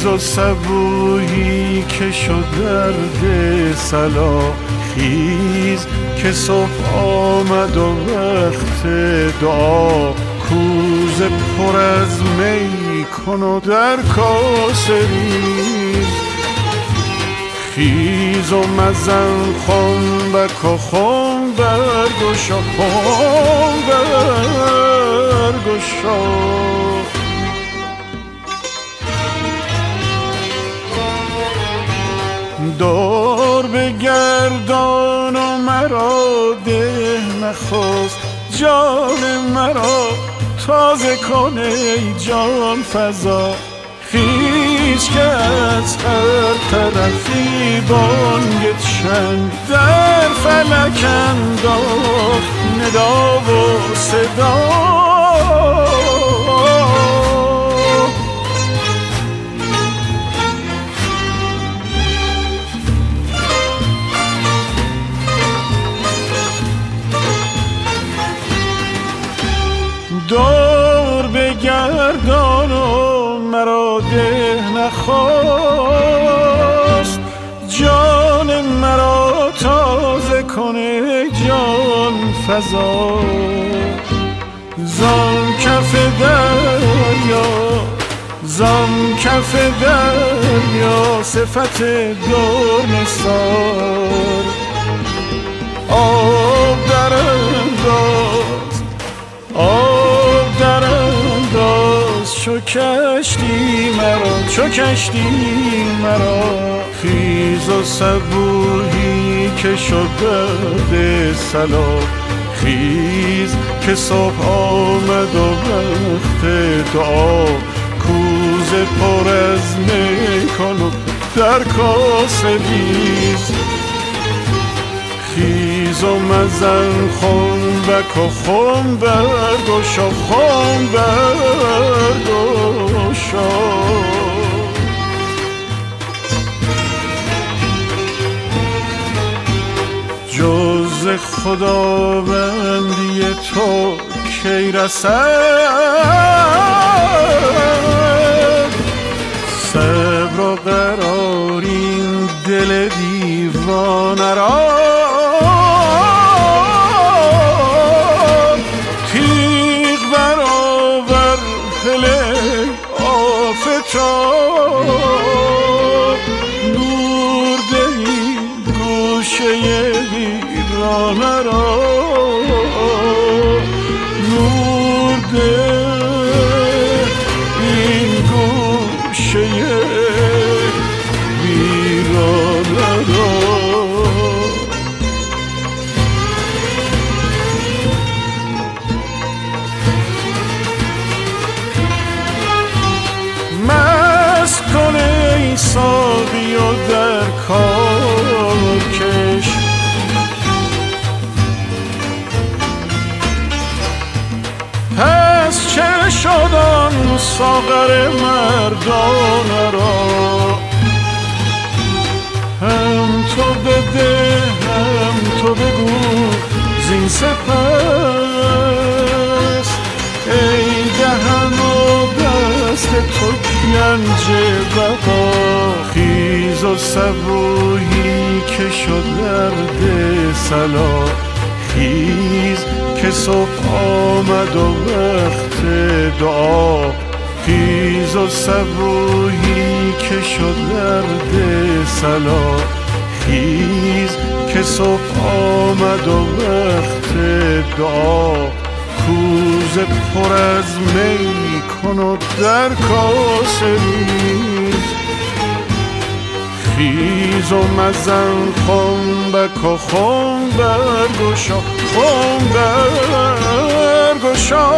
خیز و صبوحی که شد درد صلا، خیز که صبح آمد و وقت دعا، کوزه پر از می کن و در کاسه ریز. خیز و مزن خنبک و خم برگشا، خم برگشا. دور بگردان و مرا ده نخست، جان مرا تازه کن ای جان فزا. خیز که از هر طرفی بانگ چنگ در فلک انداخت ندا و صدا. دور بگردان و مرا ده نخواست، جان مرا تازه کنه جان فزا. زان کف دریا، زان کف دریا صفت دور نثار، آب در انداز، آب در انداز چو کشتی مرا، چو کشتی مرا. خیز و صبوحی که شد درد صلا، خیز که صبح آمد و وقت دعا، کوزه پر از می کن و در کاسه ریز. خیز و مزن خنبک و خم برگشا، خم برگشا. جز خداوندی تو کی رسد، صبر و قرار این دل دیوانه را. تیغ برآور هله آفتاب، نور دهی گوشه ویرانه را. نور ده این گوشه ویرانه را. مست کن ای ساقی و در کار کش، پس چه شد آن ساغر مردانه را. هم تو بده هم تو بگو زین سپس، ای دهن و دست تو گنج بقا. خیز و صبوحی که شد درد صلا، خیز که صبح آمد و وقت دعا. خیز و صبوحی که شد درد صلا، خیز که صبح آمد و وقت دعا. کوزه پر از می کن و در کاسه ریز. خیز و مزن خنبک و خم برگشا، خم برگشا.